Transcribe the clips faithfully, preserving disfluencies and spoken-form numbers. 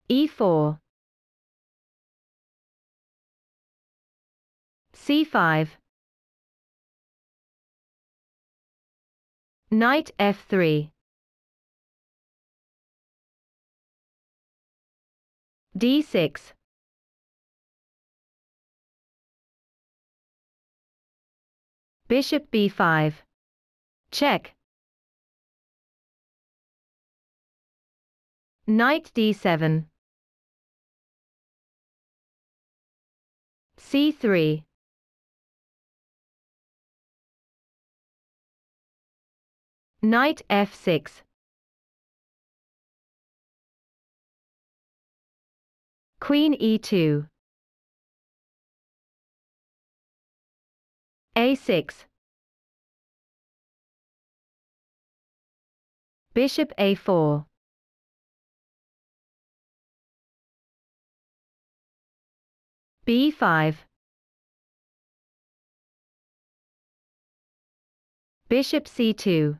e four, c five, knight f three, d six, bishop b five, check, knight d seven, c three, knight f six, queen e two, a six, bishop a four, b five, bishop c two,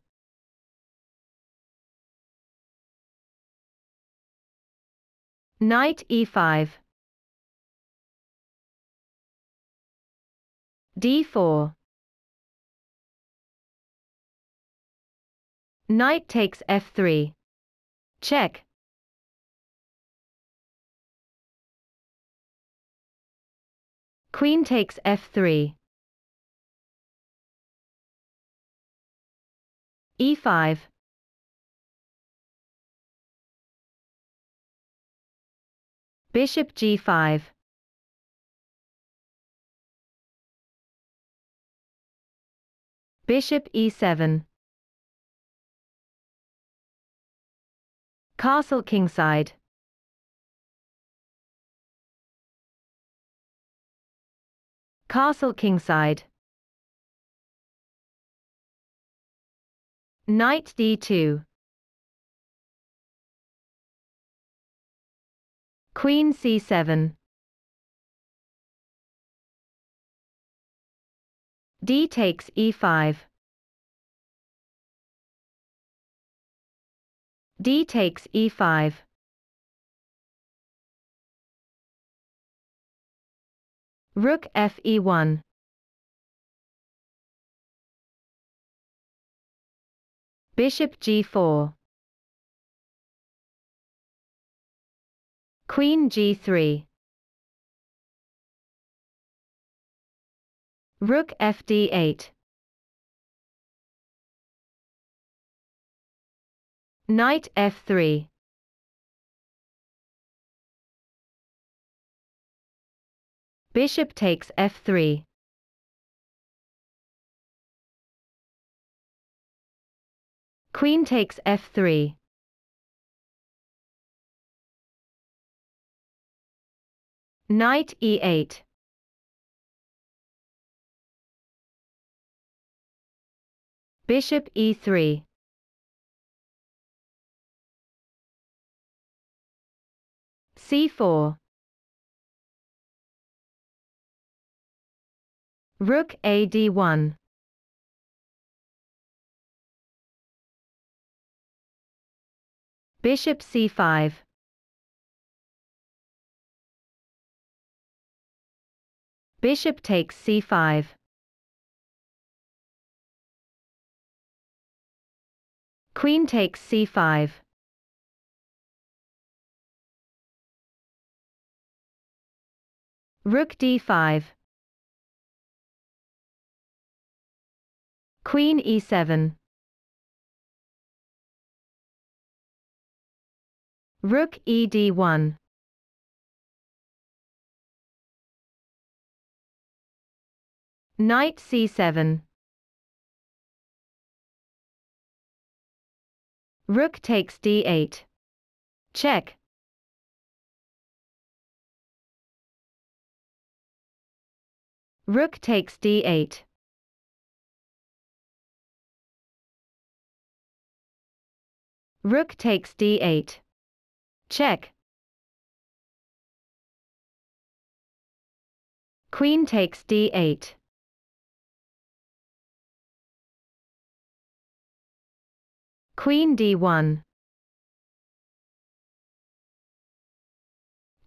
knight e five, d four, knight takes f three, check, queen takes f three, e five, bishop g five, bishop e seven, castle kingside, castle kingside, knight d two, queen c seven, d takes e five, d takes e five, rook f e one, bishop g four, queen g three, rook f d eight, knight f three, bishop takes f three, queen takes f three, knight e eight, bishop e three, c four, rook a d one, bishop c five, bishop takes c five, queen takes c five, rook d five, queen e seven, rook e d one, knight c seven, rook takes d eight, check, rook takes d eight, rook takes d eight, check, queen takes d eight, queen d one,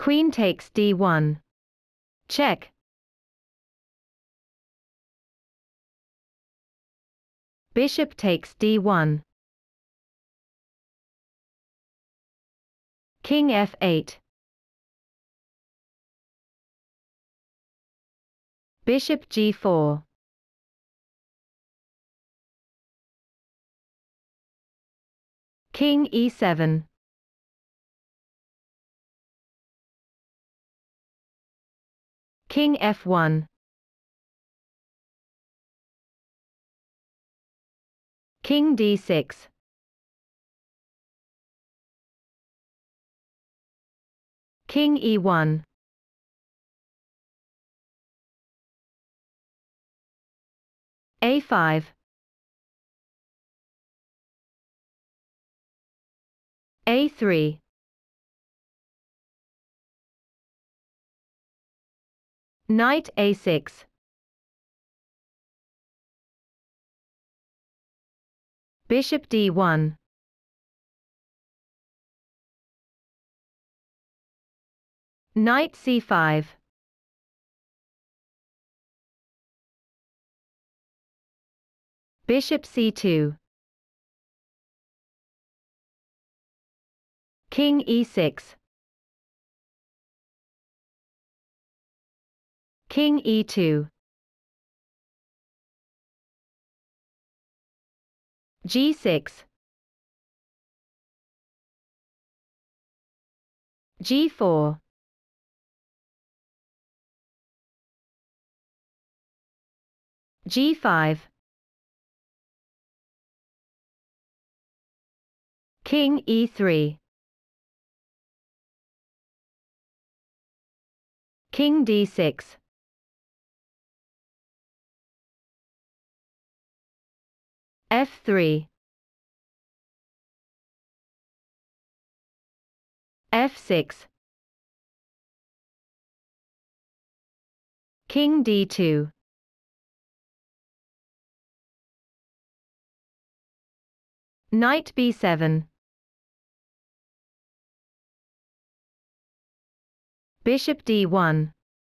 Queen takes d one. Check. Bishop takes d one. King f eight. Bishop g four. King e seven. King f one. King d six. King e one. a five. a three. Knight a six. Bishop d one. Knight c five. Bishop c two. King e six. King e two. g six. g four. g five. King e three. King d six. f three. f six. King d two. Knight b seven. Bishop d one.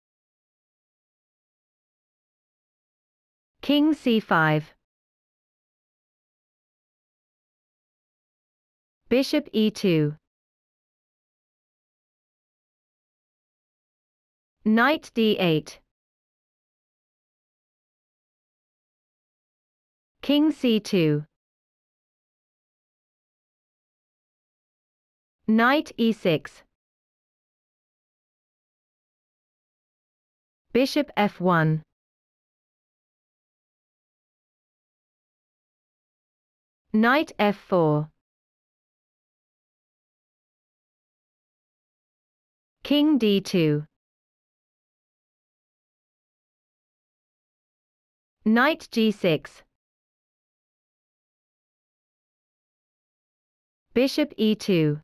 King c five. Bishop e two. Knight d eight. King c two. Knight e six. Bishop f one. Knight f four. King d two. Knight g six. Bishop e two.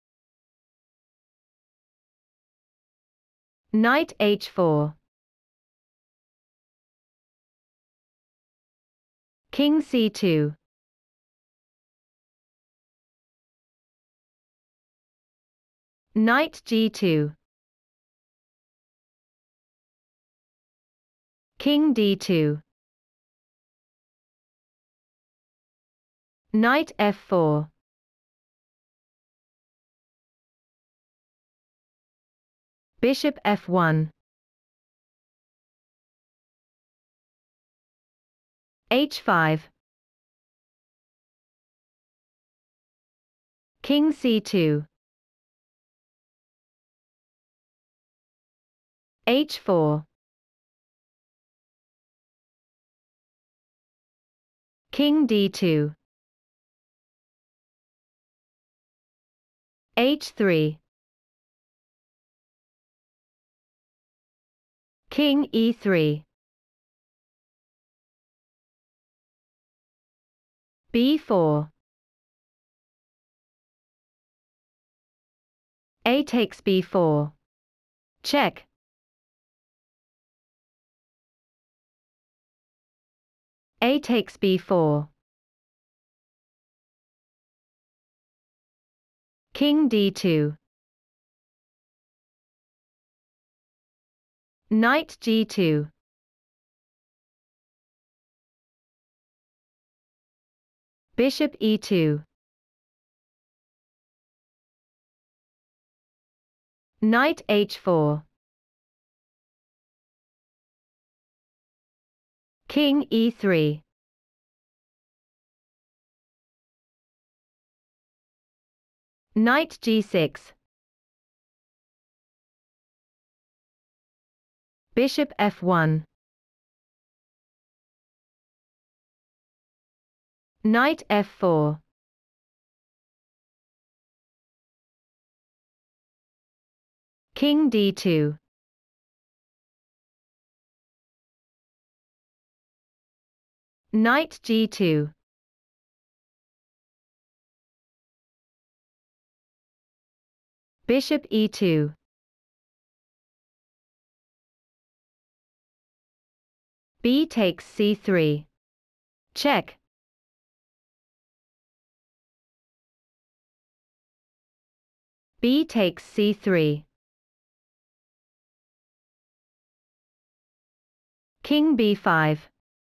Knight h four. King c two. Knight g two. King d two. Knight f four. Bishop f one. h five. King c two. h four. King d two. h three. King e three. b four. A takes b four. Check. A takes b four. King d two. Knight g two. Bishop e two. Knight h four. King e three. Knight g six. Bishop f one. Knight f four. King d two. Knight g two. Bishop e two. B takes c three. Check. B takes c three. King b five.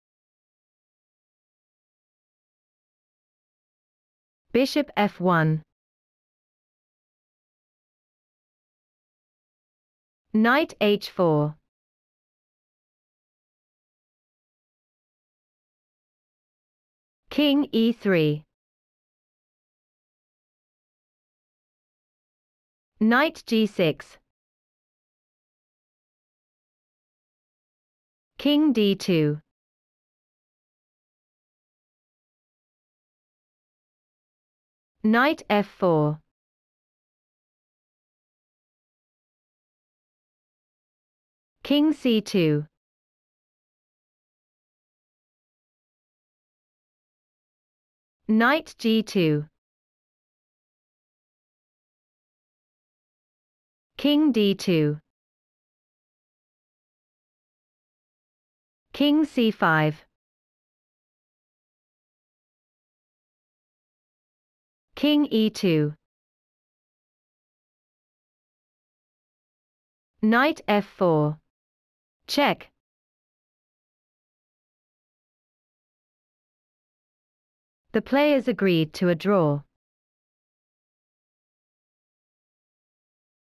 Bishop f one. Knight h four. King e three. Knight g six. King d two. Knight f four. King c two. Knight g two. King d two. King c five. King e two. Knight f four. Check. The players agreed to a draw.